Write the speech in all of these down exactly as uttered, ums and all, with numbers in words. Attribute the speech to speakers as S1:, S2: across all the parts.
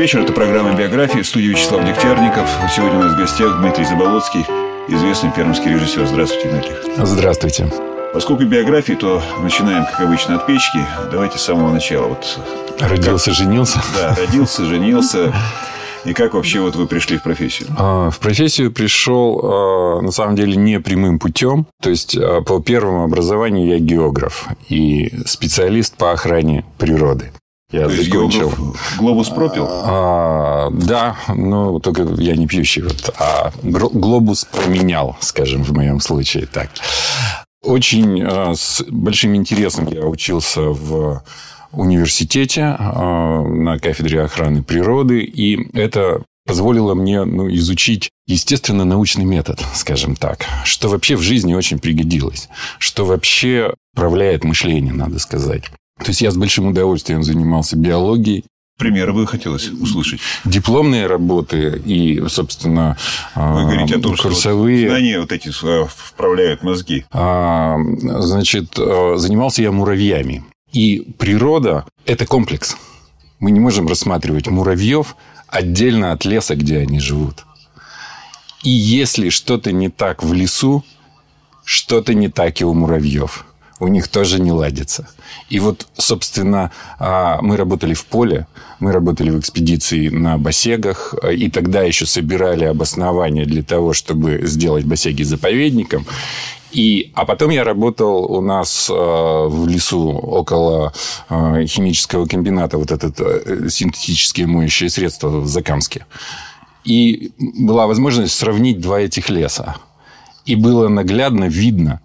S1: вечер. Это программа «Биография». В студии Вячеслав Дегтярников. Сегодня у нас в гостях Дмитрий Заболоцкий, известный пермский режиссер. Здравствуйте, Дмитрий.
S2: Здравствуйте.
S1: Поскольку биография, то начинаем, как обычно, от печки. Давайте с самого начала. Вот
S2: родился, как... женился.
S1: Да, родился, женился. И как вообще вот вы пришли в профессию?
S2: В профессию пришел, на самом деле, не прямым путем. То есть, по первому образованию я географ и специалист по охране природы. Я
S1: То
S2: закончил.
S1: Глобус пропил?
S2: А, да, но только я не пьющий. Вот, а глобус променял, скажем, в моем случае так. Очень с большим интересом я учился в университете на кафедре охраны природы, и это позволило мне ну, изучить естественно-научный метод, скажем так, что вообще в жизни очень пригодилось, что вообще управляет мышлением, надо сказать. То есть, я с большим удовольствием занимался биологией.
S1: Примеры бы хотелось услышать.
S2: Дипломные работы и, собственно,
S1: вы говорите о том,
S2: курсовые...
S1: что знания вот эти вправляют мозги.
S2: Значит, занимался я муравьями. И природа – это комплекс. Мы не можем рассматривать муравьев отдельно от леса, где они живут. И если что-то не так в лесу, что-то не так и у муравьев. У них тоже не ладится. И вот, собственно, мы работали в поле, мы работали в экспедиции на бассейгах, и тогда еще собирали обоснования для того, чтобы сделать бассейги заповедником. И, а потом я работал у нас в лесу около химического комбината, вот это синтетические моющие средства в Закамске. И была возможность сравнить два этих леса. И было наглядно видно,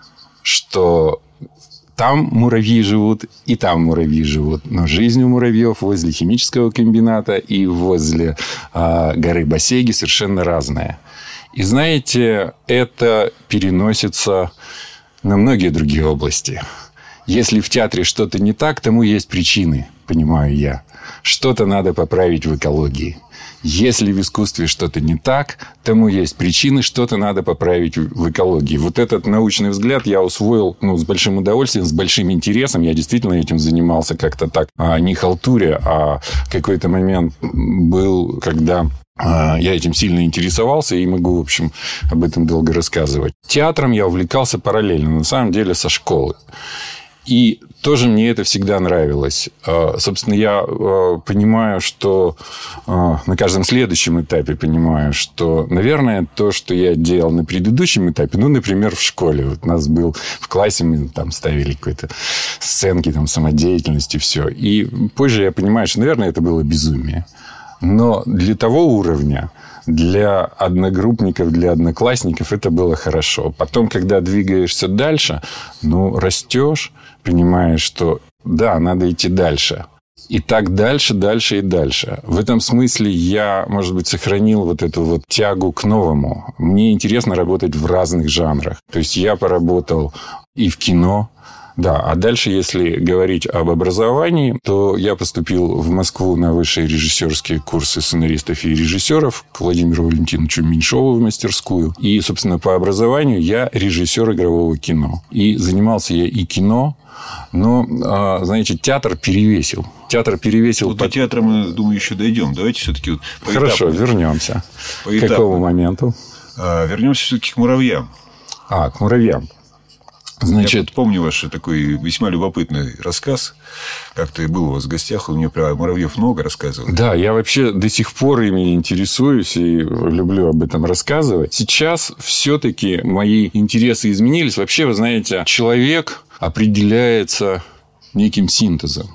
S2: что там муравьи живут, и там муравьи живут. Но жизнь у муравьев возле химического комбината и возле э, горы Бассейги совершенно разная. И знаете, это переносится на многие другие области. Если в театре что-то не так, тому есть причины, понимаю я. Что-то надо поправить в экологии. Если в искусстве что-то не так, тому есть причины, что-то надо поправить в экологии. Вот этот научный взгляд я усвоил ну, с большим удовольствием, с большим интересом. Я действительно этим занимался как-то так, а не халтуре, а какой-то момент был, когда я этим сильно интересовался и могу, в общем, об этом долго рассказывать. Театром я увлекался параллельно, на самом деле, со школы. И тоже мне это всегда нравилось. Собственно, я понимаю, что на каждом следующем этапе понимаю, что, наверное, то, что я делал на предыдущем этапе, ну, например, в школе. Вот у нас был в классе, мы там ставили какие-то сценки там, самодеятельности, все. И позже я понимаю, что, наверное, это было безумие. Но для того уровня, для одногруппников, для одноклассников это было хорошо. Потом, когда двигаешься дальше, ну, растешь, понимаешь, что да, надо идти дальше. И так дальше, дальше и дальше. В этом смысле я, может быть, сохранил вот эту вот тягу к новому. Мне интересно работать в разных жанрах. То есть, я поработал и в кино. Да, а дальше, если говорить об образовании, то я поступил в Москву на высшие режиссерские курсы сценаристов и режиссеров к Владимиру Валентиновичу Меньшову в мастерскую. И, собственно, по образованию я режиссер игрового кино. И занимался я и кино, но, знаете, театр перевесил. Театр перевесил...
S1: Вот до театра мы, думаю, еще дойдем. Давайте все-таки... Вот
S2: Хорошо, вернемся. К какому моменту?
S1: А, вернемся все-таки к муравьям.
S2: А, к муравьям. Значит...
S1: Я помню ваш такой весьма любопытный рассказ. Как-то был у вас в гостях, он мне про муравьев много рассказывал.
S2: Да, я вообще до сих пор ими интересуюсь и люблю об этом рассказывать. Сейчас все-таки мои интересы изменились. Вообще, вы знаете, человек определяется неким синтезом,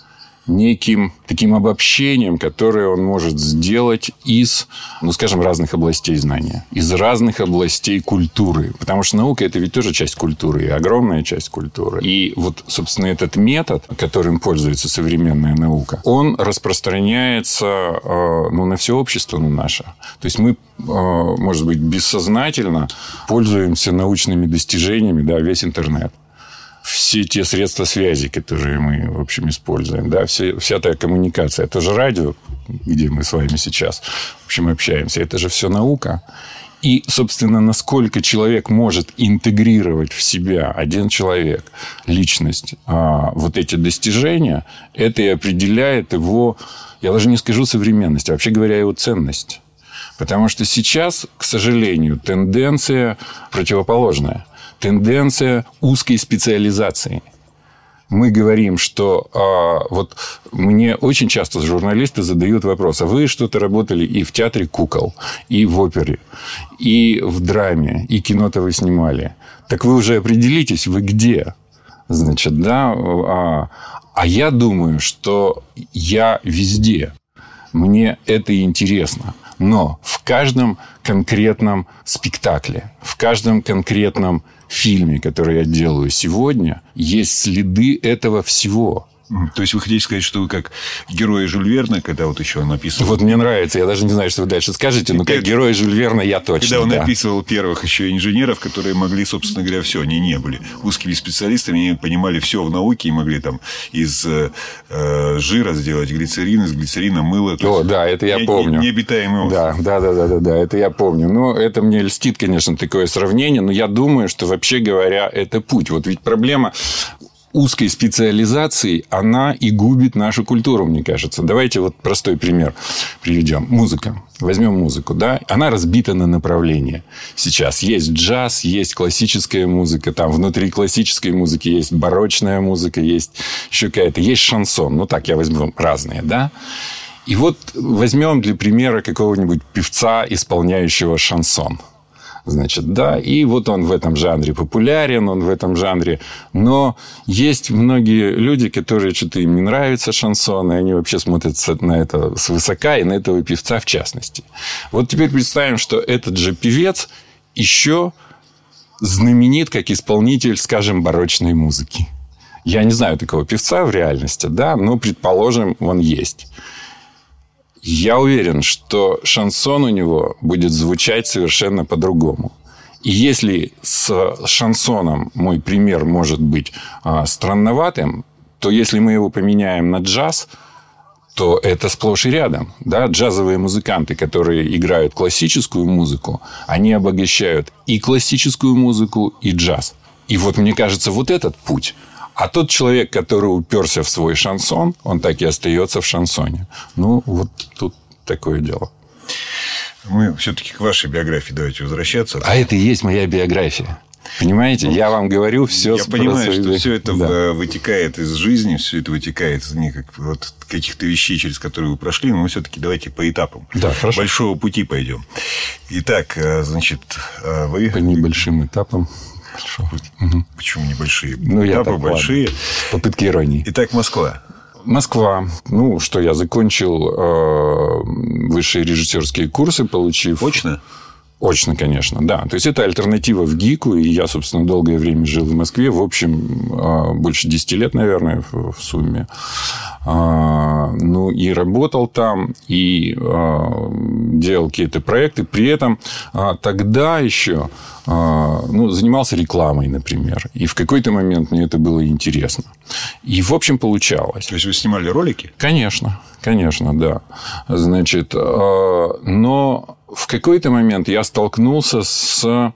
S2: неким таким обобщением, которое он может сделать из, ну, скажем, разных областей знания, из разных областей культуры. Потому что наука – это ведь тоже часть культуры, и огромная часть культуры. И вот, собственно, этот метод, которым пользуется современная наука, он распространяется ну, на все общество, на наше. То есть, мы, может быть, бессознательно пользуемся научными достижениями, да, весь интернет. Все те средства связи, которые мы, в общем, используем, да, все, вся та коммуникация, это же радио, где мы с вами сейчас, в общем, общаемся, это же все наука. И, собственно, насколько человек может интегрировать в себя, один человек, личность, вот эти достижения, это и определяет его, я даже не скажу современность, а вообще говоря, его ценность. Потому что сейчас, к сожалению, тенденция противоположная. Тенденция узкой специализации. Мы говорим, что а, вот мне очень часто журналисты задают вопрос, а вы что-то работали и в театре кукол, и в опере, и в драме, и кино-то вы снимали. Так вы уже определитесь, вы где? Значит, да. А, а я думаю, что я везде. Мне это интересно. Но в каждом конкретном спектакле, в каждом конкретном фильме, который я делаю сегодня, есть следы этого всего.
S1: То есть, вы хотите сказать, что вы как герои Жюль Верна, когда вот еще он написывал...
S2: Вот мне нравится, я даже не знаю, что вы дальше скажете, но как это... герои Жюль Верна я точно,
S1: Когда он
S2: да.
S1: описывал первых еще инженеров, которые могли, собственно говоря, все, они не были узкими специалистами, они понимали все в науке и могли там из э, жира сделать глицерин, из глицерина мыло.
S2: О, есть, да, это я не, помню.
S1: Не, необитаемый остров.
S2: Да, да, да, да, да, это я помню. Но это мне льстит, конечно, такое сравнение, но я думаю, что, вообще говоря, это путь. Вот ведь проблема... узкой специализации, она и губит нашу культуру, мне кажется. Давайте вот простой пример приведем. Музыка. Возьмем музыку, да? Она разбита на направления. Сейчас есть джаз, есть классическая музыка. Там внутри классической музыки есть барочная музыка, есть еще какая-то... Есть шансон. Ну, так я возьму разные, да? И вот возьмем для примера какого-нибудь певца, исполняющего шансон. Значит, да, и вот он в этом жанре популярен, он в этом жанре. Но есть многие люди, которые что-то им не нравится шансон, и они вообще смотрят на это свысока, и на этого певца в частности. Вот теперь представим, что этот же певец еще знаменит как исполнитель, скажем, барочной музыки. Я не знаю такого певца в реальности, да, но, предположим, он есть. Я уверен, что шансон у него будет звучать совершенно по-другому. И если с шансоном мой пример может быть а, странноватым, то если мы его поменяем на джаз, то это сплошь и рядом. Да? Джазовые музыканты, которые играют классическую музыку, они обогащают и классическую музыку, и джаз. И вот, мне кажется, вот этот путь. А тот человек, который уперся в свой шансон, он так и остается в шансоне. Ну, вот тут такое дело.
S1: Мы все-таки к вашей биографии давайте возвращаться.
S2: А это и есть моя биография. Понимаете? Ну, я вам говорю все.
S1: Я понимаю, свои... что все это да. вытекает из жизни, все это вытекает из неких, вот, каких-то вещей, через которые вы прошли, но мы все-таки давайте по этапам.
S2: Да, хорошо.
S1: Большого пути пойдем. Итак, значит, вы...
S2: По небольшим этапам.
S1: Хорошо. Угу. Почему небольшие?
S2: Ну,
S1: этапы
S2: так,
S1: большие.
S2: Ладно. Попытки иронии.
S1: Итак, Москва.
S2: Москва. Ну, что я закончил э, высшие режиссерские курсы, получив...
S1: Очно?
S2: Очно, конечно, да. То есть, это альтернатива в ГИКу. И я, собственно, долгое время жил в Москве. В общем, э, больше десяти лет, наверное, в, в сумме. Э, ну, и работал там, и э, делал какие-то проекты. При этом э, тогда еще... Ну, занимался рекламой, например. И в какой-то момент мне это было интересно. И, в общем, получалось.
S1: То есть, вы снимали ролики?
S2: Конечно. Конечно, да. Значит, но в какой-то момент я столкнулся с,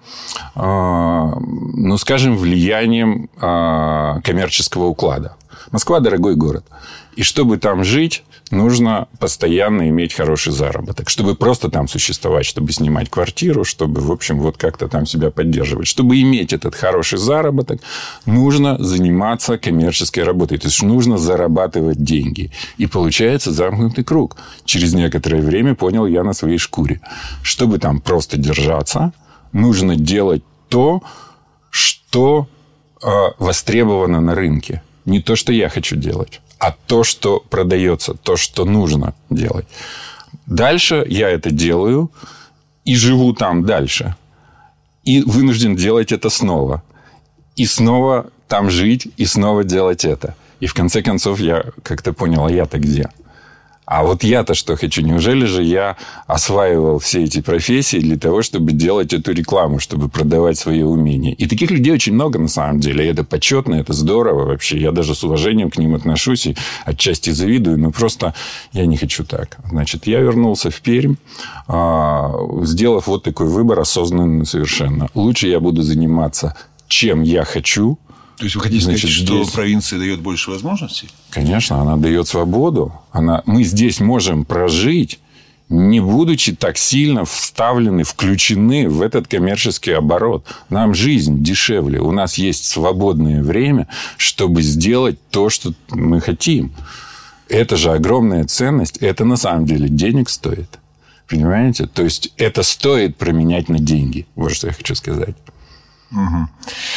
S2: ну, скажем, влиянием коммерческого уклада. Москва – дорогой город. И чтобы там жить, нужно постоянно иметь хороший заработок. Чтобы просто там существовать, чтобы снимать квартиру, чтобы, в общем, вот как-то там себя поддерживать. Чтобы иметь этот хороший заработок, нужно заниматься коммерческой работой. То есть, нужно зарабатывать деньги. И получается замкнутый круг. Через некоторое время понял я на своей шкуре. Чтобы там просто держаться, нужно делать то, что э, востребовано на рынке. Не то, что я хочу делать, а то, что продается, то, что нужно делать. Дальше я это делаю и живу там дальше. И вынужден делать это снова. И снова там жить, и снова делать это. И в конце концов я как-то понял, а я-то где? А вот я-то что хочу? Неужели же я осваивал все эти профессии для того, чтобы делать эту рекламу, чтобы продавать свои умения? И таких людей очень много на самом деле. И это почетно, это здорово вообще. Я даже с уважением к ним отношусь и отчасти завидую. Но просто я не хочу так. Значит, я вернулся в Пермь, сделав вот такой выбор осознанный совершенно. Лучше я буду заниматься, чем я хочу.
S1: То есть, вы хотите сказать, Значит, что здесь... провинция дает больше возможностей?
S2: Конечно, она дает свободу. Она... Мы здесь можем прожить, не будучи так сильно вставлены, включены в этот коммерческий оборот. Нам жизнь дешевле. У нас есть свободное время, чтобы сделать то, что мы хотим. Это же огромная ценность. Это на самом деле денег стоит. Понимаете? То есть, это стоит променять на деньги. Вот что я хочу сказать.
S1: Угу.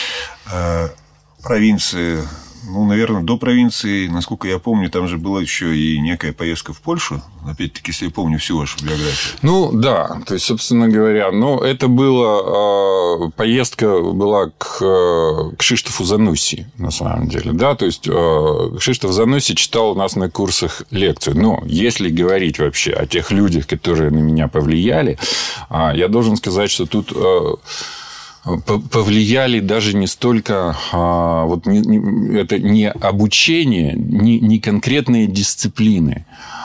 S1: Провинции, ну, наверное, до провинции, насколько я помню, там же была еще и некая поездка в Польшу. Опять-таки, если я помню всю вашу биографию.
S2: Ну, да. То есть, собственно говоря, ну, это была... Поездка была к Кшиштофу Занусси, на самом деле. Да, то есть, Кшиштоф Занусси читал у нас на курсах лекцию. Но если говорить вообще о тех людях, которые на меня повлияли, я должен сказать, что тут... повлияли даже не столько а, вот не, не, это не обучение, не, не конкретные дисциплины,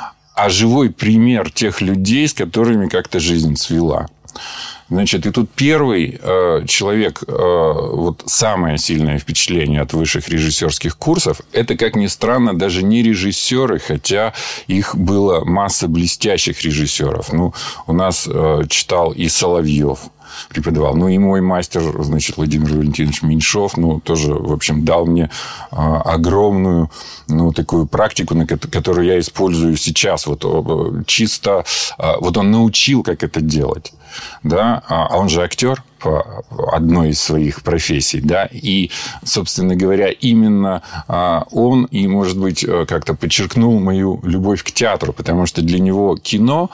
S2: а живой пример тех людей, с которыми как-то жизнь свела. Значит, и тут первый э, человек, э, вот самое сильное впечатление от высших режиссерских курсов, это, как ни странно, даже не режиссеры, хотя их было масса блестящих режиссеров. Ну, у нас э, читал и Соловьев, преподавал. Ну, и мой мастер, значит, Владимир Валентинович Меньшов, ну, тоже, в общем, дал мне а, огромную, ну, такую практику, на которую я использую сейчас. Вот чисто... А, вот он научил, как это делать. Да? А он же актер по одной из своих профессий. Да? И, собственно говоря, именно а, он и, может быть, как-то подчеркнул мою любовь к театру, потому что для него кино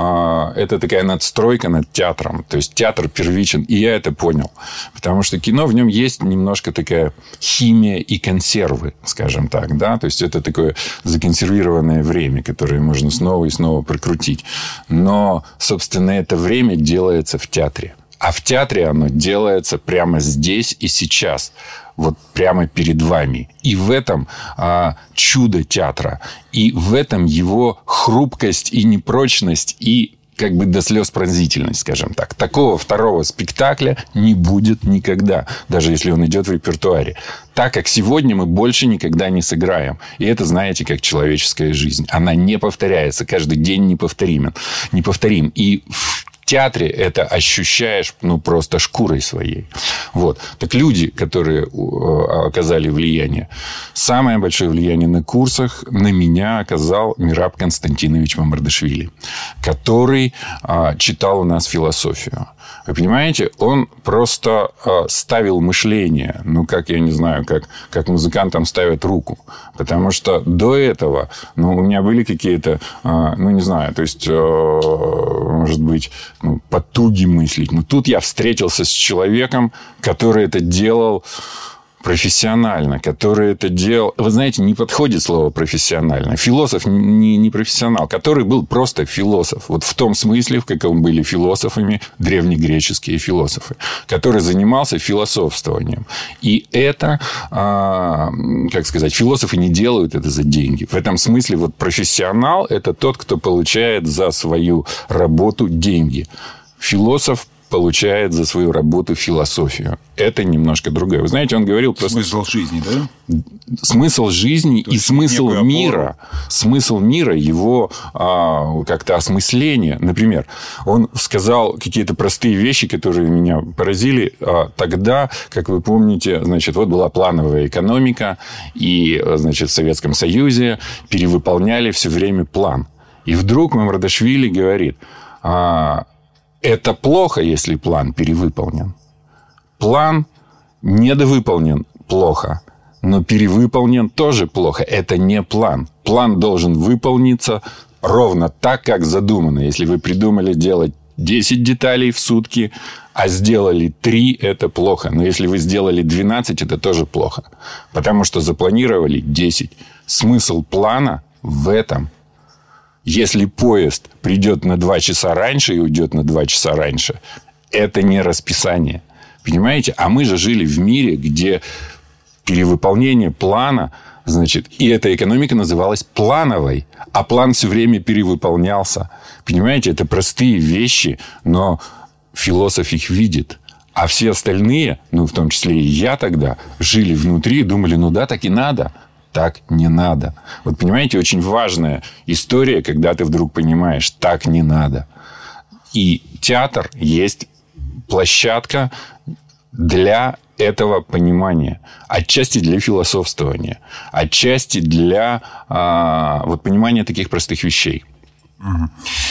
S2: а, это такая надстройка над театром. То есть, театр первичен. И я это понял. Потому что кино, в нем есть немножко такая химия и консервы, скажем так. Да? То есть, это такое законсервированное время, которое можно снова и снова прокрутить. Но, собственно, это время делается в театре. А в театре оно делается прямо здесь и сейчас. Вот прямо перед вами. И в этом а, чудо театра. И в этом его хрупкость и непрочность. И как бы до слез пронзительность, скажем так. Такого второго спектакля не будет никогда. Даже если он идет в репертуаре. Так как сегодня мы больше никогда не сыграем. И это, знаете, как человеческая жизнь. Она не повторяется. Каждый день неповторимен. Неповторим. И в театре это ощущаешь, ну, просто шкурой своей. Вот. Так люди, которые оказали влияние. Самое большое влияние на курсах на меня оказал Мераб Константинович Мамардашвили, который а, читал у нас философию. Вы понимаете, он просто а, ставил мышление. Ну, как, я не знаю, как, как музыкантам ставят руку. Потому что до этого, ну, у меня были какие-то, а, ну, не знаю, то есть, а, может быть, ну, потуги мыслить. Но тут я встретился с человеком, который это делал профессионально, который это делал... Вы знаете, не подходит слово профессионально. Философ не, не профессионал, который был просто философ. Вот в том смысле, в каком были философами древнегреческие философы, который занимался философствованием. И это, а, как сказать, философы не делают это за деньги. В этом смысле вот профессионал – это тот, кто получает за свою работу деньги. Философ получает за свою работу философию. Это немножко другое. Вы знаете, он говорил просто...
S1: Смысл жизни, да?
S2: Смысл жизни и смысл мира. Смысл мира, его а, как-то осмысление. Например, он сказал какие-то простые вещи, которые меня поразили. А, тогда, как вы помните, значит, вот была плановая экономика, и, значит, в Советском Союзе перевыполняли все время план. И вдруг Мамардашвили говорит... А, это плохо, если план перевыполнен. План недовыполнен плохо, но перевыполнен тоже плохо. Это не план. План должен выполниться ровно так, как задумано. Если вы придумали делать десять деталей в сутки, а сделали три, это плохо. Но если вы сделали двенадцать, это тоже плохо. Потому что запланировали десять. Смысл плана в этом. Если поезд придет на два часа раньше и уйдет на два часа раньше, это не расписание. Понимаете? А мы же жили в мире, где перевыполнение плана, значит, и эта экономика называлась плановой, а план все время перевыполнялся. Понимаете? Это простые вещи, но философ их видит. А все остальные, ну, в том числе и я тогда, жили внутри и думали, ну да, так и надо. Так не надо. Вот понимаете, очень важная история, когда ты вдруг понимаешь, так не надо. И театр есть площадка для этого понимания. Отчасти для философствования. Отчасти для а, вот, понимания таких простых вещей.
S1: Угу.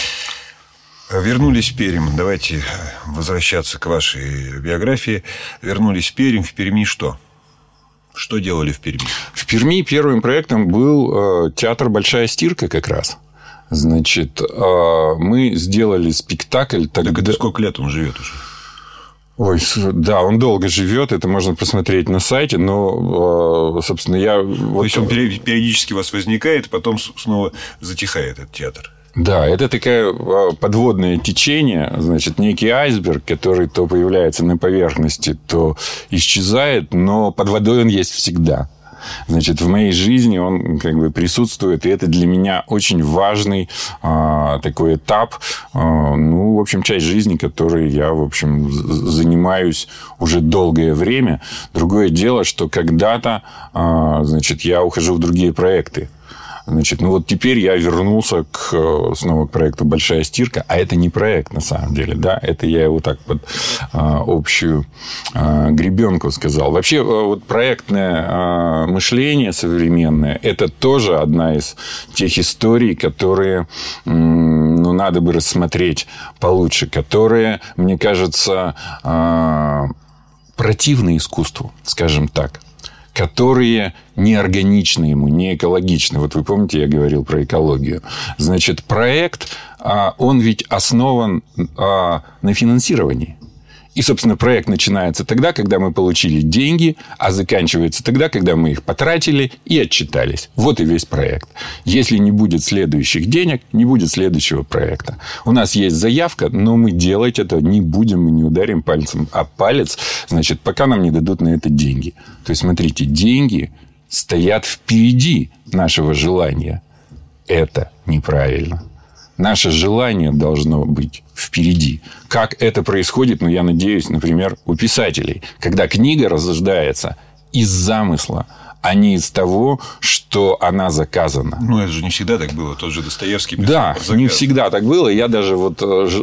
S1: Вернулись в Пермь. Давайте возвращаться к вашей биографии. Вернулись в Пермь. В Перми что? Что делали в Перми?
S2: В Перми первым проектом был э, театр «Большая стирка» как раз. Значит, э, мы сделали спектакль. Тогда...
S1: Так это сколько лет он живет уже?
S2: Ой, да, он долго живет, это можно посмотреть на сайте, но, собственно, я...
S1: То вот... есть, он периодически у вас возникает, потом снова затихает этот театр?
S2: Да, это такое подводное течение, значит, некий айсберг, который то появляется на поверхности, то исчезает, но под водой он есть всегда. Значит, в моей жизни он как бы присутствует, и это для меня очень важный а, такой этап, а, ну, в общем, часть жизни, которой я, в общем, занимаюсь уже долгое время. Другое дело, что когда-то, а, значит, я ухожу в другие проекты. Значит, ну вот теперь я вернулся к, снова к проекту «Большая стирка», а это не проект на самом деле, да, это я его так под а, общую а, гребенку сказал. Вообще вот проектное а, мышление современное – это тоже одна из тех историй, которые м, ну, надо бы рассмотреть получше, которые, мне кажется, а, противны искусству, скажем так, которые неорганичны ему, не экологичны. Вот вы помните, я говорил про экологию. Значит, проект, он ведь основан на финансировании. И, собственно, проект начинается тогда, когда мы получили деньги, а заканчивается тогда, когда мы их потратили и отчитались. Вот и весь проект. Если не будет следующих денег, не будет следующего проекта. У нас есть заявка, но мы делать это не будем, мы не ударим пальцем о палец, значит, пока нам не дадут на это деньги. То есть, смотрите, деньги стоят впереди нашего желания. Это неправильно. Наше желание должно быть впереди. Как это происходит, ну, я надеюсь, например, у писателей. Когда книга рождается из замысла, а не из того, что она заказана.
S1: Ну, это же не всегда так было. Тот же Достоевский писал.
S2: Да, не всегда так было. Я даже вот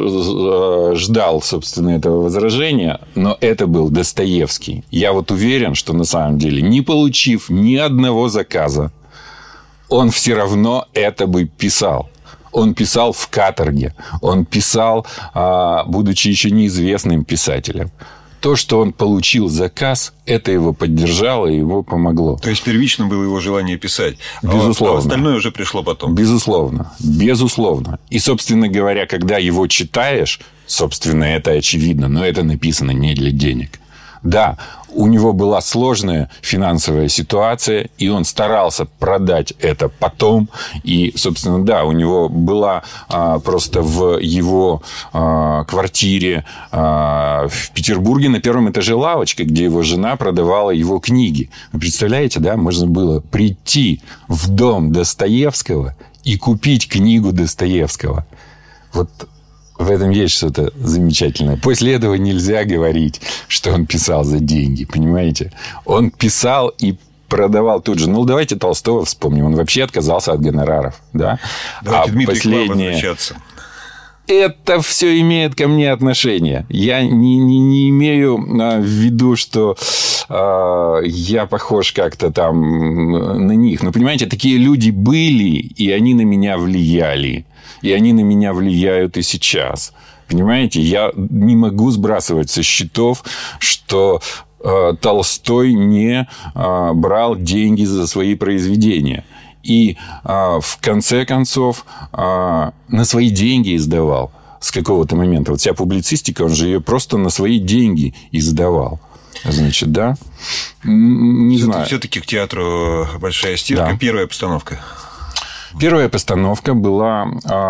S2: ждал, собственно, этого возражения. Но это был Достоевский. Я вот уверен, что на самом деле, не получив ни одного заказа, он все равно это бы писал. Он писал в каторге. Он писал, будучи еще неизвестным писателем. То, что он получил заказ, это его поддержало и его помогло.
S1: То есть, первично было его желание писать.
S2: Безусловно.
S1: А остальное уже пришло потом.
S2: Безусловно. Безусловно. И, собственно говоря, когда его читаешь, собственно, это очевидно, но это написано не для денег. Да, у него была сложная финансовая ситуация, и он старался продать это потом. И, собственно, да, у него была а, просто в его а, квартире а, в Петербурге на первом этаже лавочка, где его жена продавала его книги. Вы представляете, да, можно было прийти в дом Достоевского и купить книгу Достоевского. Вот... В этом есть что-то замечательное. После этого нельзя говорить, что он писал за деньги. Понимаете? Он писал и продавал тут же. Ну, давайте Толстого вспомним. Он вообще отказался от гонораров. Да?
S1: Давайте,
S2: а
S1: Дмитрий,
S2: последнее...
S1: к вам возвращаться.
S2: Это все имеет ко мне отношение. Я не, не, не имею в виду, что э, я похож как-то там на них. Но, понимаете, такие люди были, и они на меня влияли. И они на меня влияют и сейчас. Понимаете, я не могу сбрасывать со счетов, что э, Толстой не э, брал деньги за свои произведения. И э, в конце концов э, на свои деньги издавал с какого-то момента. Вот вся публицистика, он же ее просто на свои деньги издавал. Значит, да? Не знаю.
S1: Все-таки к театру «Большая стирка». Да. Первая постановка.
S2: Первая постановка была...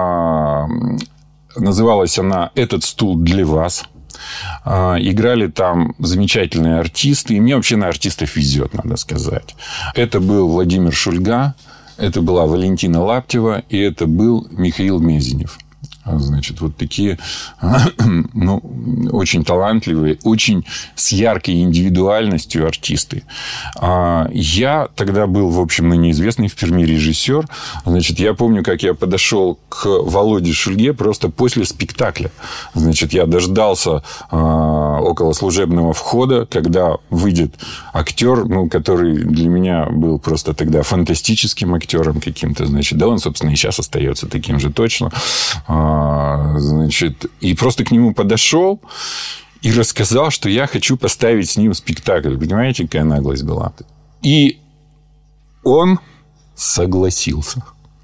S2: Называлась она «Этот стул для вас». Играли там замечательные артисты. И мне вообще на артистов везет, надо сказать. Это был Владимир Шульга, это была Валентина Лаптева, и это был Михаил Мезенев. Значит, вот такие, ну, очень талантливые, очень с яркой индивидуальностью артисты. Я тогда был, в общем, ну, неизвестный в Перми режиссер. Значит, я помню, как я подошел к Володе Шульге просто после спектакля. Значит, я дождался около служебного входа, когда выйдет актер, ну, который для меня был просто тогда фантастическим актером каким-то. Значит, да, он, собственно, и сейчас остается таким же точно. Значит, и просто к нему подошел и рассказал, что я хочу поставить с ним спектакль. Понимаете, какая наглость была? И он согласился.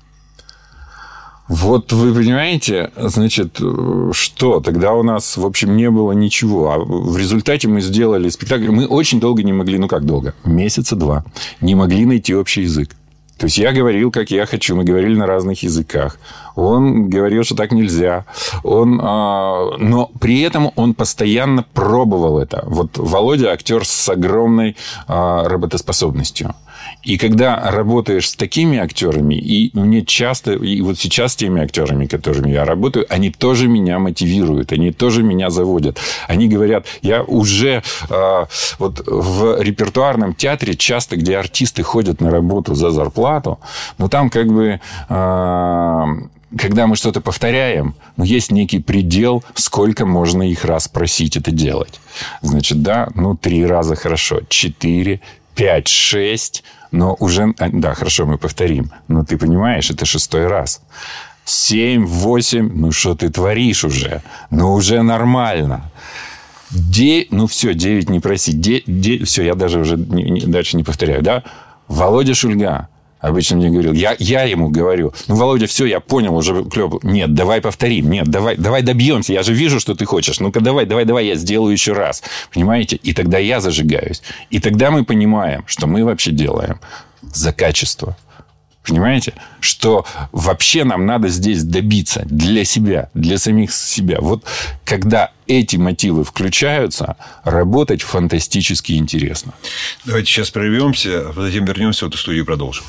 S2: Вот вы понимаете, значит, что? Тогда у нас, в общем, не было ничего. А в результате мы сделали спектакль. Мы очень долго не могли, ну как долго? Месяца два. Не могли найти общий язык. То есть, я говорил, как я хочу. Мы говорили на разных языках. Он говорил, что так нельзя. Он, а... Но при этом он постоянно пробовал это. Вот Володя актер с огромной а, работоспособностью. И когда работаешь с такими актерами, и мне часто, и вот сейчас с теми актерами, которыми я работаю, они тоже меня мотивируют, они тоже меня заводят. Они говорят, я уже э, вот в репертуарном театре часто, где артисты ходят на работу за зарплату, но там как бы... Э, когда мы что-то повторяем, ну, есть некий предел, сколько можно их раз просить это делать. Значит, да, ну, три раза хорошо, четыре, пять, шесть, но уже... Да, хорошо, мы повторим. Но ты понимаешь, это шестой раз. Семь, восемь, ну, что ты творишь уже? Ну, уже нормально. Де... Ну, все, девять не проси. Де... Де... Все, я даже уже не... Не... дальше не повторяю, да? Володя Шульга обычно мне говорил, я, я ему говорю, ну, Володя, все, я понял, уже клёво. Нет, давай повторим, нет, давай, давай добьемся, я же вижу, что ты хочешь. Ну-ка, давай, давай, давай, я сделаю еще раз. Понимаете? И тогда я зажигаюсь. И тогда мы понимаем, что мы вообще делаем за качество. Понимаете? Что вообще нам надо здесь добиться для себя, для самих себя. Вот когда эти мотивы включаются, работать фантастически интересно.
S1: Давайте сейчас прервемся, а затем вернемся в эту студию и продолжим.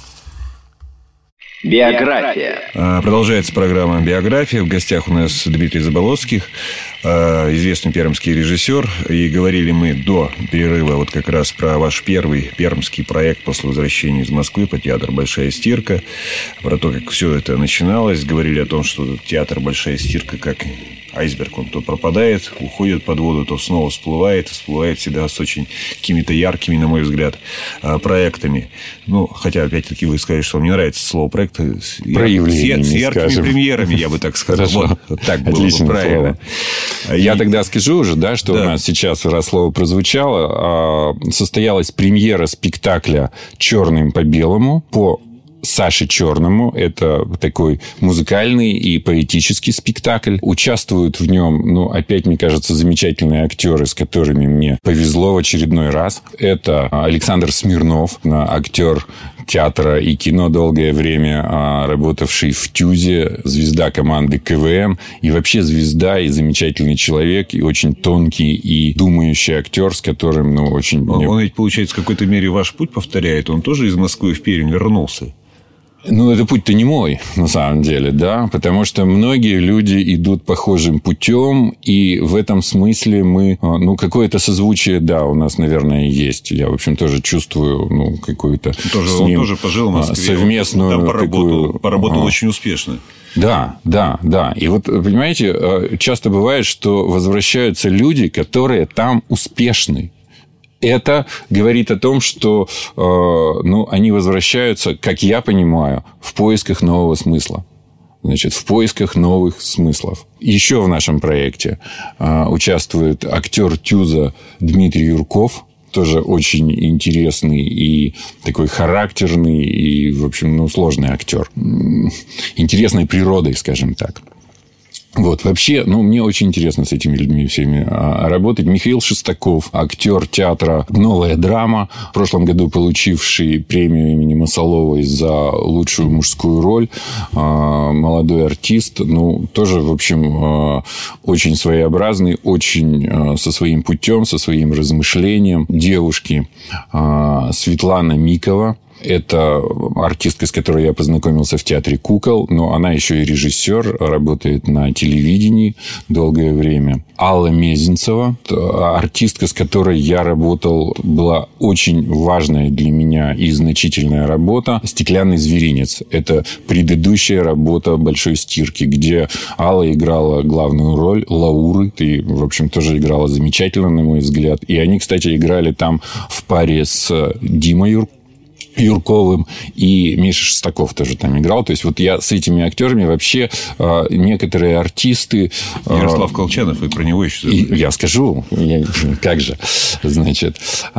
S3: Биография.
S1: Продолжается программа «Биография». В гостях у нас Дмитрий Заболоцких, известный пермский режиссер. И говорили мы до перерыва вот как раз про ваш первый пермский проект после возвращения из Москвы по театру «Большая стирка». Про то, как все это начиналось. Говорили о том, что театр «Большая стирка» как айсберг, он то пропадает, уходит под воду, то снова всплывает. Всплывает всегда с очень какими-то яркими, на мой взгляд, проектами. Ну, хотя, опять-таки, вы сказали, что вам не нравится слово «проекты».
S2: Проявлениями,
S1: с, с яркими скажем. Премьерами, я бы так сказал. Вот, вот так было бы правильно.
S2: Слово. Я и... тогда скажу уже, да, что да. у нас сейчас, раз слово прозвучало, состоялась премьера спектакля «Черным по белому» по Саше Черному. Это такой музыкальный и поэтический спектакль. Участвуют в нем, ну, опять, мне кажется, замечательные актеры, с которыми мне повезло в очередной раз. Это Александр Смирнов, актер театра и кино, долгое время работавший в ТЮЗе, звезда команды КВН, и вообще звезда и замечательный человек, и очень тонкий и думающий актер, с которым, ну, очень...
S1: Он, он ведь, получается, в какой-то мере ваш путь повторяет. Он тоже из Москвы в Пермь вернулся.
S2: Ну, это путь-то не мой, на самом деле, да, потому что многие люди идут похожим путем, и в этом смысле мы, ну, какое-то созвучие, да, у нас, наверное, есть. Я, в общем, тоже чувствую, ну, какую-то
S1: тоже,
S2: с ним
S1: он тоже пожил в Москве,
S2: совместную...
S1: Там поработал,
S2: такую...
S1: поработал
S2: ага.
S1: очень успешно.
S2: Да, да, да. И вот, понимаете, часто бывает, что возвращаются люди, которые там успешны. Это говорит о том, что э, ну, они возвращаются, как я понимаю, в поисках нового смысла. Значит, в поисках новых смыслов. Еще в нашем проекте э, участвует актер ТЮЗа Дмитрий Юрков. Тоже очень интересный и такой характерный и, в общем, ну, сложный актер. Интересной природой, скажем так. Вот, вообще, ну, мне очень интересно с этими людьми всеми работать. Михаил Шестаков, актер театра «Новая драма», в прошлом году получивший премию имени Масаловой за лучшую мужскую роль, молодой артист, ну, тоже, в общем, очень своеобразный, очень со своим путем, со своим размышлением. Девушки Светлана Микова. Это артистка, с которой я познакомился в театре «Кукол», но она еще и режиссер, работает на телевидении долгое время. Алла Мезенцева, артистка, с которой я работал, была очень важная для меня и значительная работа «Стеклянный зверинец». Это предыдущая работа «Большой стирки», где Алла играла главную роль Лауры. Ты, в общем, тоже играла замечательно, на мой взгляд. И они, кстати, играли там в паре с Димой Юрковым. Юрковым, и Миша Шестаков тоже там играл. То есть, вот я с этими актерами вообще э, некоторые артисты... Э,
S1: Ярослав Колчанов, вы про него еще
S2: забыли. Я скажу. Я, как же. Значит,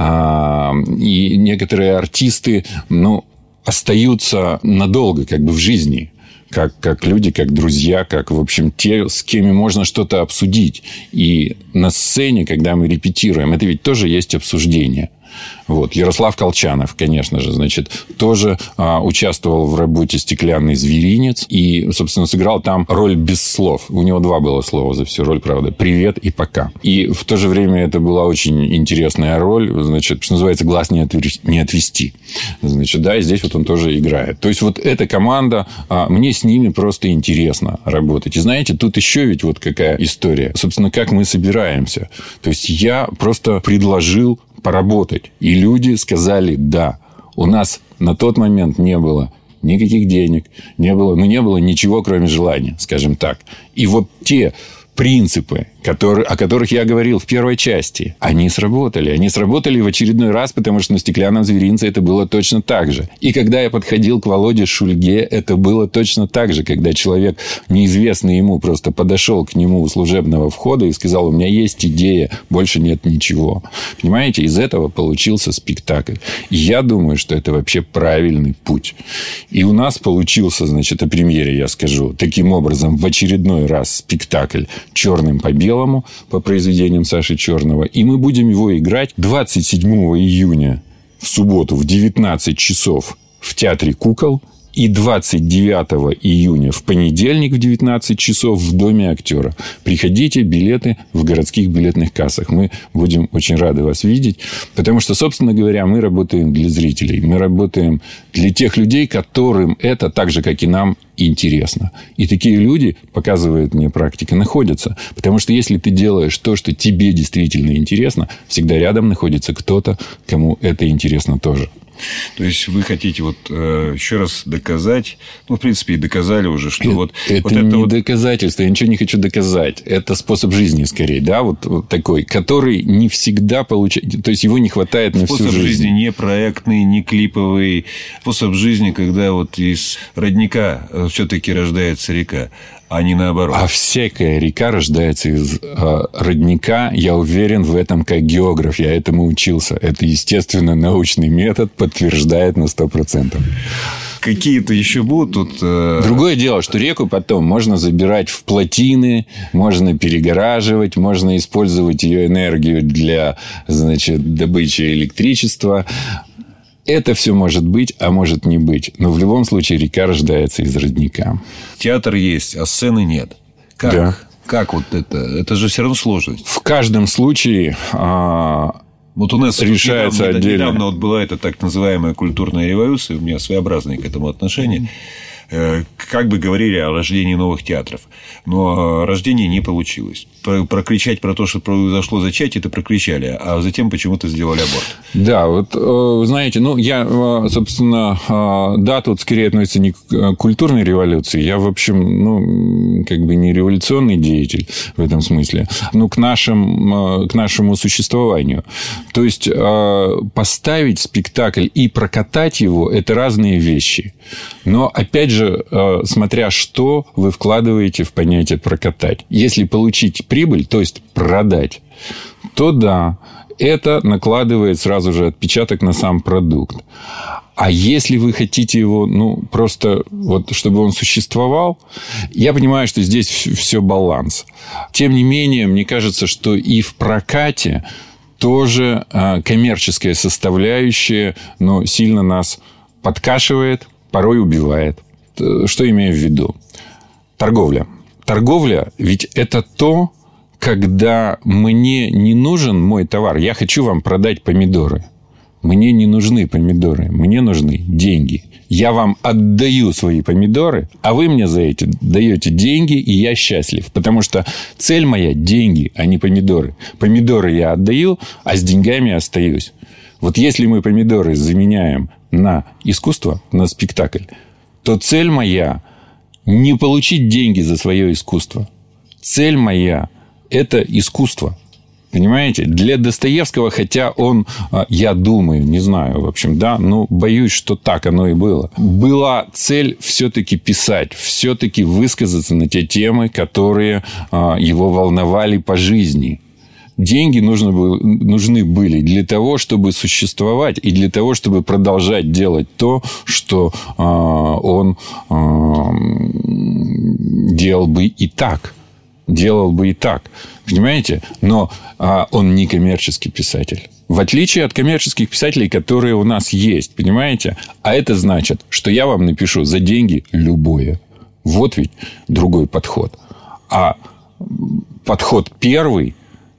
S2: э, и некоторые артисты, ну, остаются надолго как бы в жизни. Как, как люди, как друзья, как, в общем, те, с кем можно что-то обсудить. И на сцене, когда мы репетируем, это ведь тоже есть обсуждение. Вот. Ярослав Колчанов, конечно же, значит, тоже а, участвовал в работе «Стеклянный зверинец» и, собственно, сыграл там роль без слов. У него два было слова за всю роль, правда. «Привет» и «пока». И в то же время это была очень интересная роль, значит, что называется, глаз не, отвер... не отвести. Значит, да, и здесь вот он тоже играет. То есть, вот эта команда, а, мне с ними просто интересно работать. И знаете, тут еще ведь вот какая история. Собственно, как мы собираемся. То есть, я просто предложил поработать. И люди сказали «да». У нас на тот момент не было никаких денег, не было, ну, не было ничего, кроме желания, скажем так. И вот те принципы, которые, о которых я говорил в первой части, они сработали. Они сработали в очередной раз, потому что на «Стеклянном зверинце» это было точно так же. И когда я подходил к Володе Шульге, это было точно так же. Когда человек, неизвестный ему, просто подошел к нему у служебного входа и сказал: у меня есть идея, больше нет ничего. Понимаете, из этого получился спектакль. И я думаю, что это вообще правильный путь. И у нас получился, значит, о премьере я скажу, таким образом, в очередной раз спектакль «Черным по белому» по произведениям Саши Черного. И мы будем его играть двадцать седьмого июня в субботу в девятнадцать часов в театре «Кукол» и двадцать девятого июня в понедельник в девятнадцать часов в Доме актера. Приходите, билеты в городских билетных кассах. Мы будем очень рады вас видеть, потому что, собственно говоря, мы работаем для зрителей. Мы работаем для тех людей, которым это так же, как и нам, интересно. И такие люди, показывает мне практика, находятся. Потому что если ты делаешь то, что тебе действительно интересно, всегда рядом находится кто-то, кому это интересно тоже.
S1: То есть, вы хотите вот э, еще раз доказать, ну, в принципе, и доказали уже, что это, вот...
S2: Это
S1: вот
S2: не
S1: это вот...
S2: доказательство, я ничего не хочу доказать. Это способ жизни, скорее, да, вот, вот такой, который не всегда получается, то есть, его не хватает на
S1: способ
S2: всю жизнь.
S1: Способ жизни не проектный, не клиповый. Способ жизни, когда вот из родника все-таки рождается река, а не наоборот.
S2: А всякая река рождается из э, родника. Я уверен в этом как географ. Я этому учился. Это, естественно, научный метод подтверждает на сто процентов.
S1: Какие-то еще будут тут... Э...
S2: Другое дело, что реку потом можно забирать в плотины, можно перегораживать, можно использовать ее энергию для, значит, добычи электричества. Это все может быть, а может не быть. Но в любом случае река рождается из родника.
S1: Театр есть, а сцены нет. Как?
S2: Да.
S1: Как вот это? Это же все равно сложность.
S2: В каждом случае... А...
S1: Вот у нас
S2: решается
S1: недавно,
S2: отдельно.
S1: Недавно вот была эта так называемая культурная революция. У меня своеобразное к этому отношение. Как бы говорили о рождении новых театров. Но рождение не получилось. Прокричать про то, что произошло зачатие, это прокричали. А затем почему-то сделали аборт.
S2: Да, вот, вы знаете, ну, я, собственно, да, тут скорее относится не к культурной революции. Я, в общем, ну, как бы не революционный деятель в этом смысле, но к, нашим, к нашему существованию. То есть, поставить спектакль и прокатать его – это разные вещи. Но, опять же, смотря что вы вкладываете в понятие «прокатать». Если получить прибыль, то есть продать, то да, это накладывает сразу же отпечаток на сам продукт. А если вы хотите его, ну, просто вот, чтобы он существовал, я понимаю, что здесь все баланс. Тем не менее, мне кажется, что и в прокате тоже коммерческая составляющая, но сильно нас подкашивает, порой убивает. Что имею в виду? Торговля. Торговля, ведь это то, когда мне не нужен мой товар. Я хочу вам продать помидоры. Мне не нужны помидоры, мне нужны деньги. Я вам отдаю свои помидоры, а вы мне за эти даете деньги, и я счастлив. Потому что цель моя – деньги, а не помидоры. Помидоры я отдаю, а с деньгами остаюсь. Вот если мы помидоры заменяем на искусство, на спектакль, то цель моя – не получить деньги за свое искусство. Цель моя – это искусство. Понимаете? Для Достоевского, хотя он, я думаю, не знаю, в общем, да, но боюсь, что так оно и было. Была цель все-таки писать, все-таки высказаться на те темы, которые его волновали по жизни. Деньги нужны, нужны были для того, чтобы существовать, и для того, чтобы продолжать делать то, что он делал бы и так. Делал бы и так. Понимаете? Но а, он не коммерческий писатель. В отличие от коммерческих писателей, которые у нас есть. Понимаете? А это значит, что я вам напишу за деньги любое. Вот ведь другой подход. А подход первый.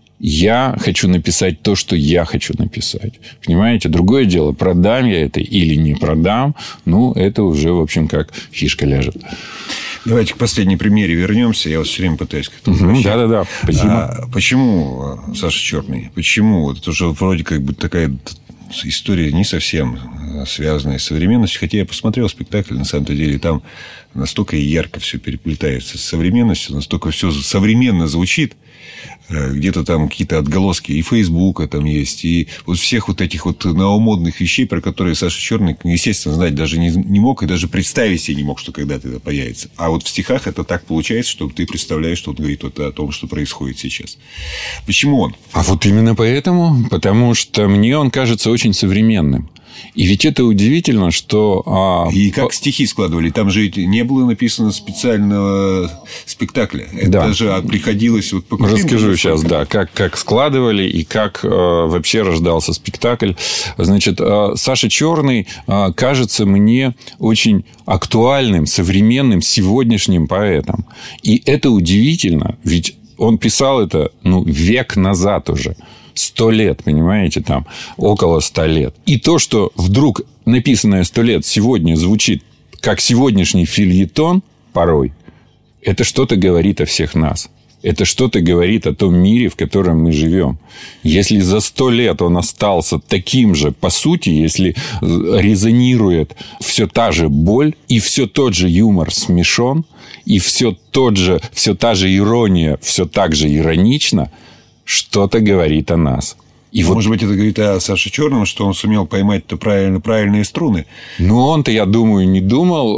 S2: Я хочу написать то, что я хочу написать. Понимаете? Другое дело, продам я это или не продам. Ну, это уже, в общем, как фишка ляжет.
S1: Давайте к последней примере вернемся. Я вас все время пытаюсь как-то
S2: возвращать. Да, да, да. Спасибо.
S1: А почему Саша Черный? Почему? Вот это уже вроде как бы такая история не совсем связанная с современностью. Хотя я посмотрел спектакль, на самом деле, там настолько ярко все переплетается с современностью, настолько все современно звучит. Где-то там какие-то отголоски и Фейсбука там есть, и вот всех вот этих вот новомодных вещей, про которые Саша Черный, естественно, знать даже не, не мог, и даже представить себе не мог, что когда-то это появится. А вот в стихах это так получается, что ты представляешь, что он говорит вот о том, что происходит сейчас. Почему он?
S2: А вот именно поэтому, потому что мне он кажется очень современным. И ведь это удивительно, что...
S1: И как по... стихи складывали? Там же не было написано специального спектакля. Это да. же приходилось... Вот по
S2: Расскажу сейчас, да, как, как складывали и как э, вообще рождался спектакль. Значит, э, Саша Черный э, кажется мне очень актуальным, современным, сегодняшним поэтом. И это удивительно, ведь он писал это ну, век назад уже. Сто лет, понимаете, там около ста лет. И то, что вдруг написанное сто лет сегодня звучит как сегодняшний фельетон порой, это что-то говорит о всех нас. Это что-то говорит о том мире, в котором мы живем. Если за сто лет он остался таким же, по сути, если резонирует все та же боль, и все тот же юмор смешон, и все тот же, все та же ирония, все так же иронично, что-то говорит о нас.
S1: И Может вот... быть, это говорит о Саше Черном, что он сумел поймать-то правильно, правильные струны?
S2: Ну, он-то, я думаю, не думал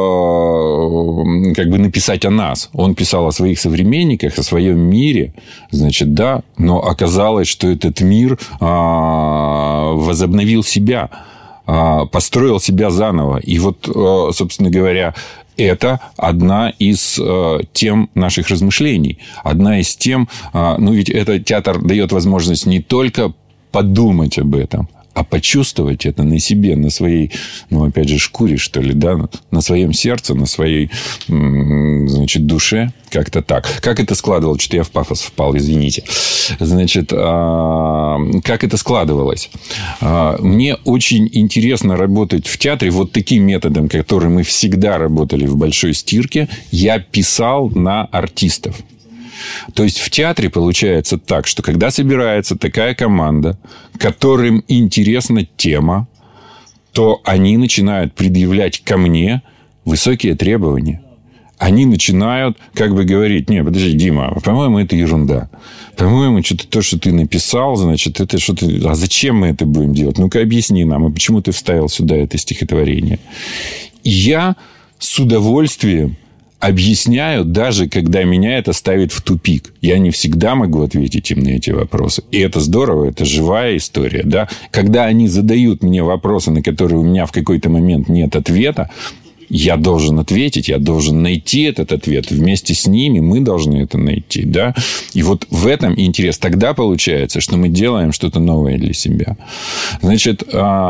S2: э, как бы написать о нас. Он писал о своих современниках, о своем мире. Значит, да. Но оказалось, что этот мир э, возобновил себя, э, построил себя заново. И вот, э, собственно говоря, это одна из э, тем наших размышлений. Одна из тем... Э, ну, ведь это театр дает возможность не только подумать об этом, а почувствовать это на себе, на своей, ну, опять же, шкуре, что ли, да, на своем сердце, на своей, значит, душе. Как-то так. Как это складывалось? Что-то я в пафос впал, извините. Значит, как это складывалось? Мне очень интересно работать в театре вот таким методом, которым мы всегда работали в большой стирке. Я писал на артистов. То есть, в театре получается так, что когда собирается такая команда, которым интересна тема, то они начинают предъявлять ко мне высокие требования. Они начинают как бы говорить: не, подожди, Дима, по-моему, это ерунда. По-моему, что-то то, что ты написал, значит, это что-то... А зачем мы это будем делать? Ну-ка, объясни нам, а почему ты вставил сюда это стихотворение? И я с удовольствием объясняю, даже когда меня это ставит в тупик. Я не всегда могу ответить им на эти вопросы. И это здорово, это живая история. Да? Когда они задают мне вопросы, на которые у меня в какой-то момент нет ответа, я должен ответить, я должен найти этот ответ. Вместе с ними мы должны это найти. Да? И вот в этом интерес. Тогда получается, что мы делаем что-то новое для себя. Значит,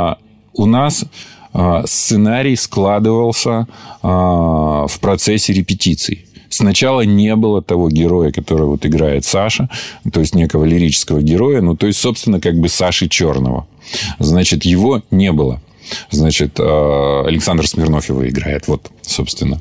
S2: у нас сценарий складывался в процессе репетиций. Сначала не было того героя, который вот играет Саша, то есть некого лирического героя, ну, то есть, собственно, как бы Саши Черного. Значит, его не было. Значит, Александр Смирнов его играет. Вот, собственно,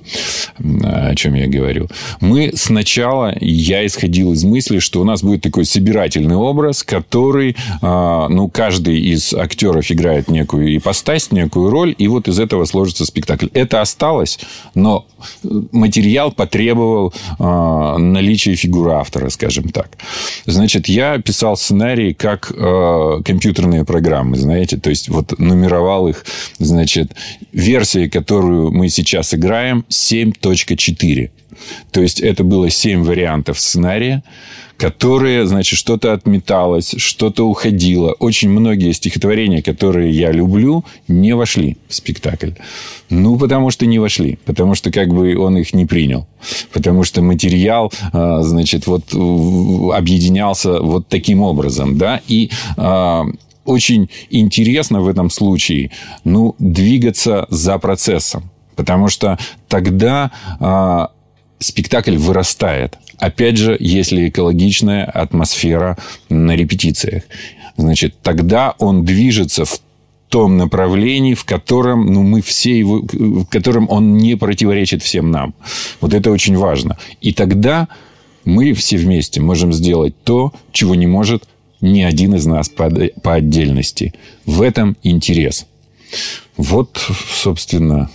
S2: о чем я говорю. Мы сначала, я исходил из мысли, что у нас будет такой собирательный образ, который, ну, каждый из актеров играет некую ипостась, некую роль, и вот из этого сложится спектакль. Это осталось, но материал потребовал наличия фигуры автора, скажем так. Значит, я писал сценарий как компьютерные программы, знаете, то есть, вот нумеровал их. Значит, версия, которую мы сейчас играем, семь точка четыре. То есть, это было семь вариантов сценария, которые, значит, что-то отметалось, что-то уходило. Очень многие стихотворения, которые я люблю, не вошли в спектакль. Ну, потому что не вошли. Потому что, как бы, он их не принял. Потому что материал, значит, вот объединялся вот таким образом, да, и очень интересно в этом случае, ну, двигаться за процессом. Потому что тогда а, спектакль вырастает. Опять же, если экологичная атмосфера на репетициях. Значит, тогда он движется в том направлении, в котором, ну, мы все его, в котором он не противоречит всем нам. Вот это очень важно. И тогда мы все вместе можем сделать то, чего не может ни один из нас по, по отдельности. В этом интерес. Вот, собственно.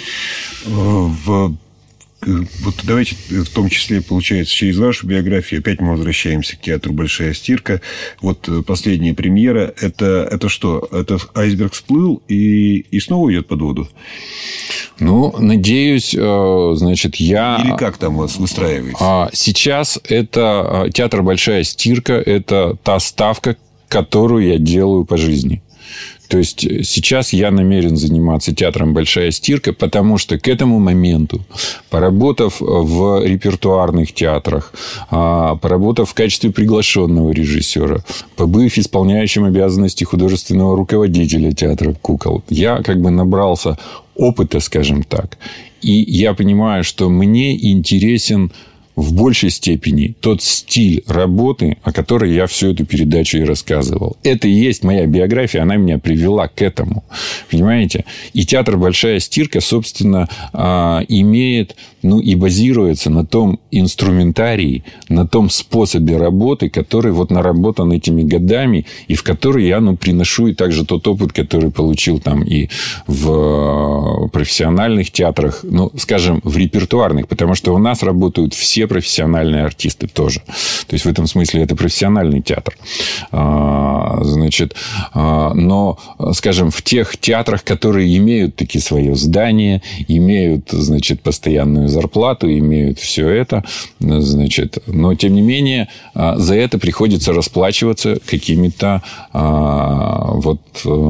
S1: В, вот давайте, в том числе, получается, через вашу биографию, опять мы возвращаемся к театру «Большая стирка». Вот последняя премьера. Это, это что? Это айсберг всплыл и, и снова идет под воду?
S2: Ну, надеюсь, значит, я...
S1: Или как там у вас выстраивается?
S2: Сейчас это театр «Большая стирка». Это та ставка, которую я делаю по жизни. То есть, сейчас я намерен заниматься театром «Большая стирка», потому что к этому моменту, поработав в репертуарных театрах, поработав в качестве приглашенного режиссера, побыв исполняющим обязанности художественного руководителя театра «Кукол», я как бы набрался опыта, скажем так. И я понимаю, что мне интересен в большей степени тот стиль работы, о которой я всю эту передачу и рассказывал. Это и есть моя биография, она меня привела к этому. Понимаете? И театр «Большая стирка», собственно, имеет, ну, и базируется на том инструментарии, на том способе работы, который вот наработан этими годами, и в который я, ну, приношу и также тот опыт, который получил там и в профессиональных театрах, ну, скажем, в репертуарных, потому что у нас работают все профессиональные артисты тоже. То есть, в этом смысле это профессиональный театр. Значит, но, скажем, в тех театрах, которые имеют такие свое здание, имеют, значит, постоянную зарплату, имеют все это, значит, но, тем не менее, за это приходится расплачиваться какими-то вот...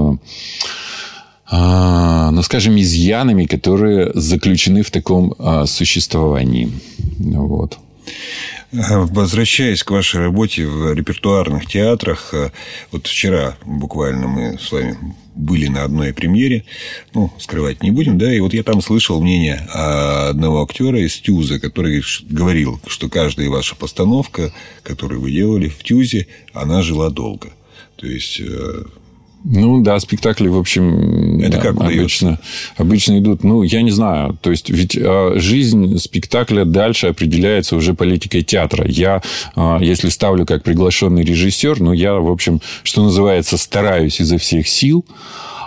S2: ну, скажем, изъянами, которые заключены в таком существовании. Вот.
S1: Возвращаясь к вашей работе в репертуарных театрах, вот вчера буквально мы с вами были на одной премьере, ну, скрывать не будем, да, и вот я там слышал мнение одного актера из ТЮЗа, который говорил, что каждая ваша постановка, которую вы делали в ТЮЗе, она жила долго. То есть...
S2: Ну, да, спектакли, в общем,
S1: это
S2: да,
S1: как
S2: обычно, обычно идут. Ну, я не знаю. То есть, ведь жизнь спектакля дальше определяется уже политикой театра. Я, если ставлю как приглашенный режиссер, ну, я, в общем, что называется, стараюсь изо всех сил.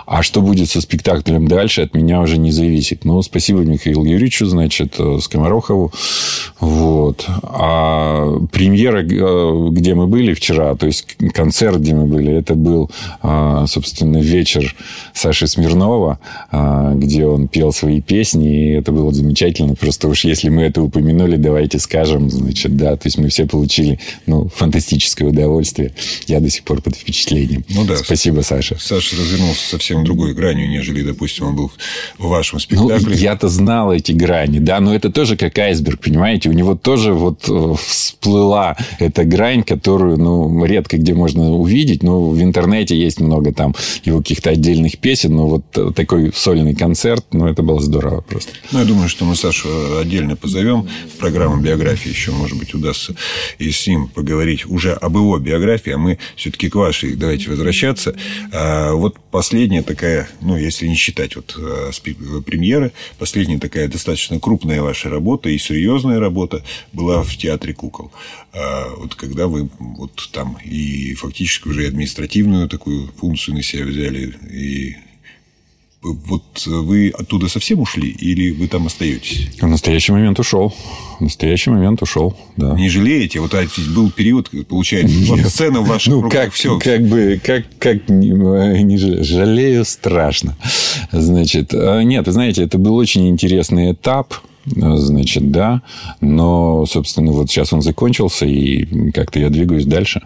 S2: А что будет со спектаклем дальше, от меня уже не зависит. Ну, спасибо Михаилу Юрьевичу, значит, Скоморохову. Вот. А премьера, где мы были вчера, то есть концерт, где мы были, это был, собственно, вечер Саши Смирнова, где он пел свои песни, и это было замечательно. Просто уж если мы это упомянули, давайте скажем, значит, да, то есть мы все получили, ну, фантастическое удовольствие. Я до сих пор под впечатлением. Ну, да. Спасибо, Саша.
S1: Саша развернулся совсем другой гранью, нежели, допустим, он был в вашем спектакле.
S2: Ну, я-то знал эти грани, да, но это тоже как айсберг, понимаете? У него тоже вот всплыла эта грань, которую, ну, редко где можно увидеть. Ну, в интернете есть много там его каких-то отдельных песен, но вот такой сольный концерт, ну, это было здорово просто.
S1: Ну, я думаю, что мы Сашу отдельно позовем в программу биографии, еще, может быть, удастся и с ним поговорить уже об его биографии, а мы все-таки к вашей давайте возвращаться. Вот последняя такая, ну, если не считать вот премьеры, последняя такая достаточно крупная ваша работа и серьезная работа была в театре кукол. Вот когда вы вот там и фактически уже административную такую функцию на себя взяли, и вот вы оттуда совсем ушли или вы там остаетесь?
S2: В настоящий момент ушел. В настоящий момент ушел, да.
S1: Не жалеете? Вот был период, получается, вот сцена в ваших
S2: ну,
S1: руках,
S2: как,
S1: все.
S2: Как бы, как, как не, не жалею, жалею страшно. Значит, нет, вы знаете, это был очень интересный этап. Значит, да. Но, собственно, вот сейчас он закончился, и как-то я двигаюсь дальше.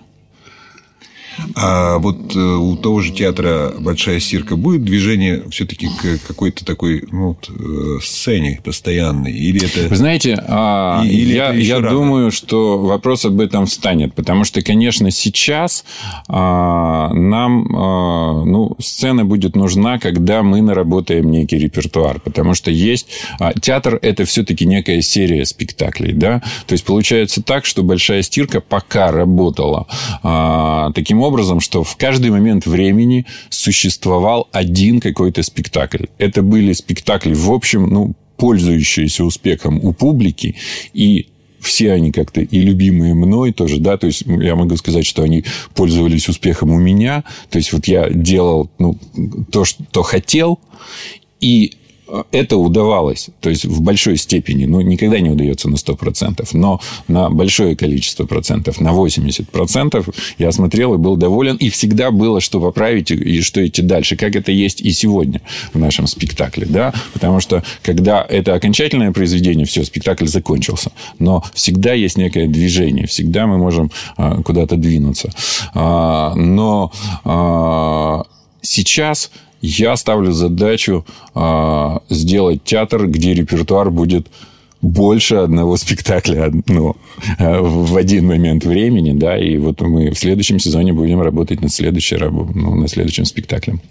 S1: А вот у того же театра «Большая стирка» будет движение все-таки к какой-то такой, ну, сцене постоянной? Или это...
S2: Вы знаете, или я, я думаю, что вопрос об этом встанет. Потому что, конечно, сейчас нам ну, сцена будет нужна, когда мы наработаем некий репертуар. Потому что есть... Театр – это все-таки некая серия спектаклей. Да? То есть, получается так, что «Большая стирка» пока работала таким образом, образом, что в каждый момент времени существовал один какой-то спектакль. Это были спектакли, в общем, ну, пользующиеся успехом у публики, и все они как-то и любимые мной тоже, да, то есть я могу сказать, что они пользовались успехом у меня, то есть вот я делал, ну, то, что хотел, и это удавалось, то есть в большой степени, ну, никогда не удается на сто процентов, но на большое количество процентов, на восемьдесят процентов я смотрел и был доволен, и всегда было, что поправить и что идти дальше, как это есть и сегодня в нашем спектакле, да, потому что когда это окончательное произведение, все, спектакль закончился, но всегда есть некое движение, всегда мы можем а, куда-то двинуться, а, но а, сейчас... Я ставлю задачу э, сделать театр, где репертуар будет больше одного спектакля ну, э, в один момент времени. Да, и вот мы в следующем сезоне будем работать над, следующей, ну, над следующим спектаклем.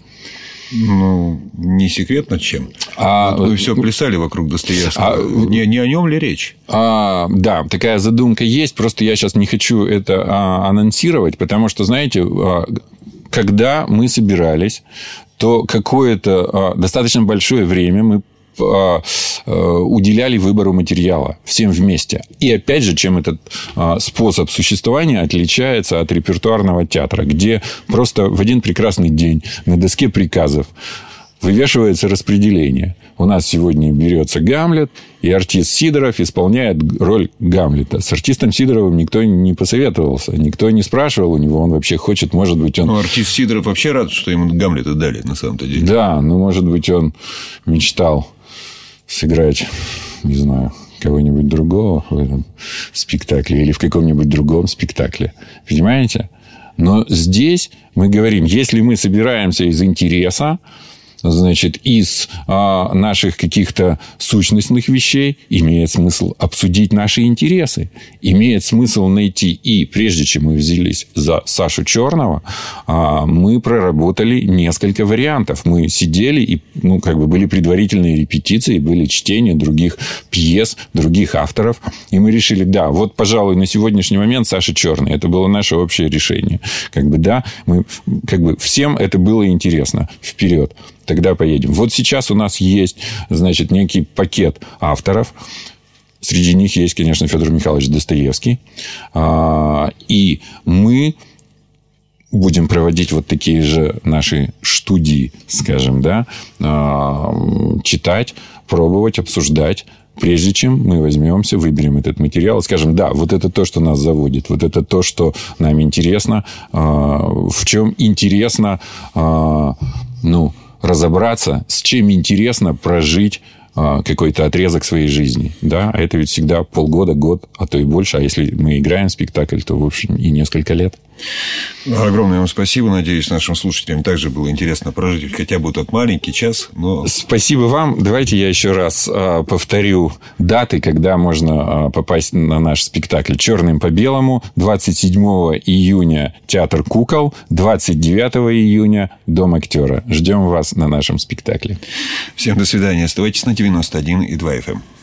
S1: Ну, не секрет над чем. А, вот вы все плясали вокруг Достоевского. А, не, не о нем ли речь?
S2: А, да, такая задумка есть. Просто я сейчас не хочу это а, анонсировать, потому что, знаете, а, когда мы собирались, то какое-то а, достаточно большое время мы а, а, уделяли выбору материала всем вместе. И опять же, чем этот а, способ существования отличается от репертуарного театра, где просто в один прекрасный день на доске приказов вывешивается распределение. У нас сегодня берется Гамлет, и артист Сидоров исполняет роль Гамлета. С артистом Сидоровым никто не посоветовался, никто не спрашивал у него, он вообще хочет, может быть, он...
S1: Ну, артист Сидоров вообще рад, что ему Гамлета дали, на самом-то деле.
S2: Да, ну, может быть, он мечтал сыграть, не знаю, кого-нибудь другого в этом спектакле или в каком-нибудь другом спектакле. Понимаете? Но здесь мы говорим, если мы собираемся из интереса, значит, из а, наших каких-то сущностных вещей, имеет смысл обсудить наши интересы. Имеет смысл найти. И прежде чем мы взялись за Сашу Черного, а, мы проработали несколько вариантов. Мы сидели, и ну, как бы были предварительные репетиции, были чтения других пьес, других авторов. И мы решили, да, вот, пожалуй, на сегодняшний момент Саша Черный. Это было наше общее решение. Как бы, да, мы, как бы, всем это было интересно. Вперед. Тогда поедем. Вот сейчас у нас есть, значит, некий пакет авторов. Среди них есть, конечно, Федор Михайлович Достоевский. И мы будем проводить вот такие же наши студии, скажем, да, читать, пробовать, обсуждать, прежде чем мы возьмемся, выберем этот материал и скажем, да, вот это то, что нас заводит, вот это то, что нам интересно, в чем интересно, ну, разобраться, с чем интересно прожить какой-то отрезок своей жизни. Да? А это ведь всегда полгода, год, а то и больше. А если мы играем в спектакль, то, в общем, и несколько лет.
S1: Огромное вам спасибо. Надеюсь, нашим слушателям также было интересно прожить хотя бы тот маленький час. Но...
S2: Спасибо вам. Давайте я еще раз повторю даты, когда можно попасть на наш спектакль «Черным по белому». двадцать седьмого июня театр «Кукол», двадцать девятого июня Дом актера. Ждем вас на нашем спектакле.
S1: Всем до свидания. Оставайтесь на девяносто один и два эф эм.